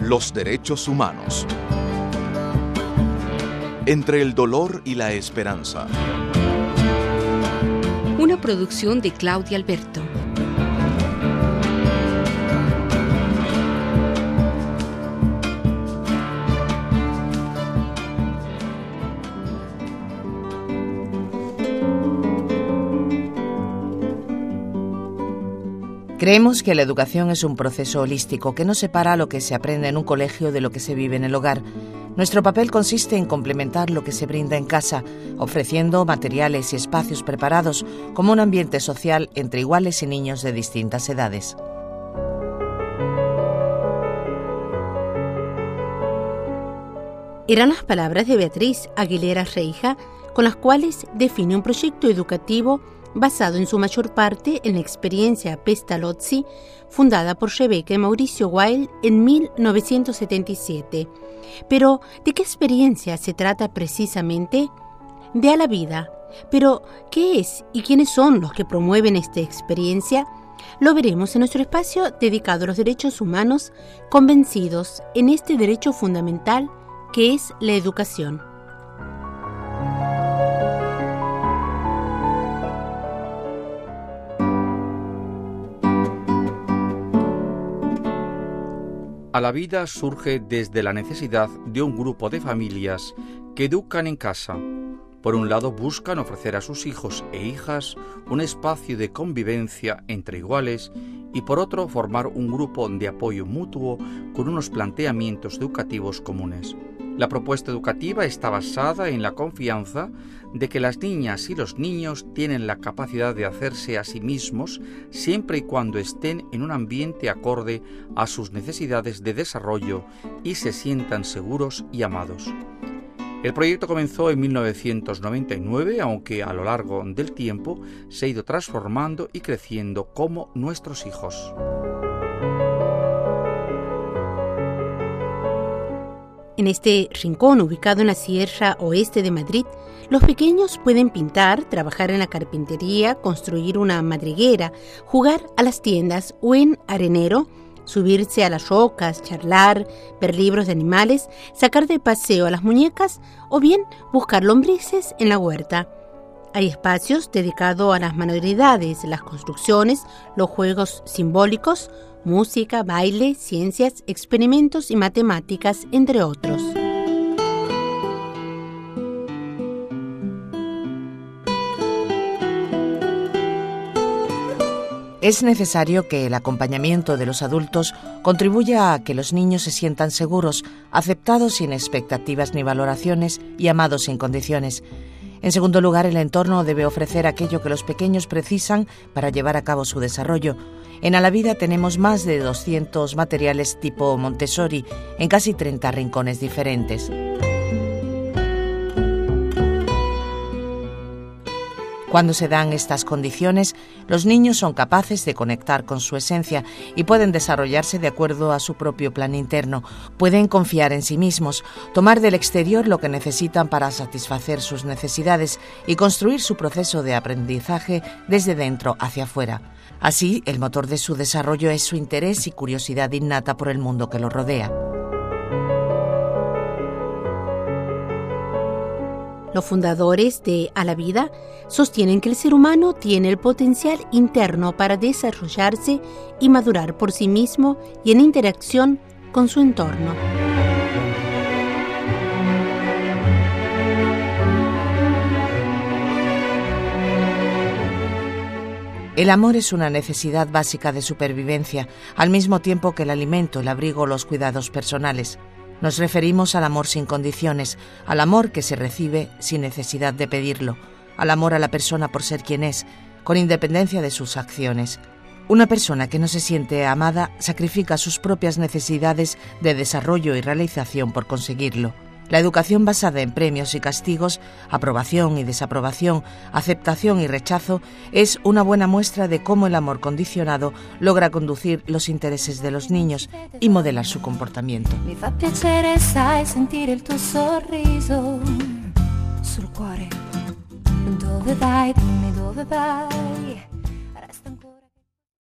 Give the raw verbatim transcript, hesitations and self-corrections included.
Los derechos humanos. Entre el dolor y la esperanza. Una producción de Claudia Alberto. Creemos que la educación es un proceso holístico que no separa lo que se aprende en un colegio de lo que se vive en el hogar. Nuestro papel consiste en complementar lo que se brinda en casa, ofreciendo materiales y espacios preparados como un ambiente social entre iguales y niños de distintas edades. Eran las palabras de Beatriz Aguilera Reija, con las cuales define un proyecto educativo basado en su mayor parte en la experiencia Pestalozzi, fundada por Rebecca y Mauricio Weil en mil novecientos setenta y siete. Pero, ¿de qué experiencia se trata precisamente? De A la Vida. Pero, ¿qué es y quiénes son los que promueven esta experiencia? Lo veremos en nuestro espacio dedicado a los derechos humanos, convencidos en este derecho fundamental que es la educación. A la Vida surge desde la necesidad de un grupo de familias que educan en casa. Por un lado, buscan ofrecer a sus hijos e hijas un espacio de convivencia entre iguales y por otro, formar un grupo de apoyo mutuo con unos planteamientos educativos comunes. La propuesta educativa está basada en la confianza de que las niñas y los niños tienen la capacidad de hacerse a sí mismos siempre y cuando estén en un ambiente acorde a sus necesidades de desarrollo y se sientan seguros y amados. El proyecto comenzó en mil novecientos noventa y nueve, aunque a lo largo del tiempo se ha ido transformando y creciendo como nuestros hijos. En este rincón ubicado en la Sierra Oeste de Madrid, los pequeños pueden pintar, trabajar en la carpintería, construir una madriguera, jugar a las tiendas o en arenero, subirse a las rocas, charlar, ver libros de animales, sacar de paseo a las muñecas o bien buscar lombrices en la huerta. Hay espacios dedicados a las manualidades, las construcciones, los juegos simbólicos, música, baile, ciencias, experimentos y matemáticas, entre otros. Es necesario que el acompañamiento de los adultos contribuya a que los niños se sientan seguros, aceptados sin expectativas ni valoraciones y amados sin condiciones. En segundo lugar, el entorno debe ofrecer aquello que los pequeños precisan para llevar a cabo su desarrollo. En A la Vida tenemos más de doscientos materiales tipo Montessori en casi treinta rincones diferentes. Cuando se dan estas condiciones, los niños son capaces de conectar con su esencia y pueden desarrollarse de acuerdo a su propio plan interno. Pueden confiar en sí mismos, tomar del exterior lo que necesitan para satisfacer sus necesidades y construir su proceso de aprendizaje desde dentro hacia afuera. Así, el motor de su desarrollo es su interés y curiosidad innata por el mundo que los rodea. Los fundadores de A la Vida sostienen que el ser humano tiene el potencial interno para desarrollarse y madurar por sí mismo y en interacción con su entorno. El amor es una necesidad básica de supervivencia, al mismo tiempo que el alimento, el abrigo o los cuidados personales. Nos referimos al amor sin condiciones, al amor que se recibe sin necesidad de pedirlo, al amor a la persona por ser quien es, con independencia de sus acciones. Una persona que no se siente amada sacrifica sus propias necesidades de desarrollo y realización por conseguirlo. La educación basada en premios y castigos, aprobación y desaprobación, aceptación y rechazo, es una buena muestra de cómo el amor condicionado logra conducir los intereses de los niños y modelar su comportamiento. Mi fa piacere, sai, sentire il tuo sorriso sul cuore. Dove vai, dimmi dove vai, resta ancora.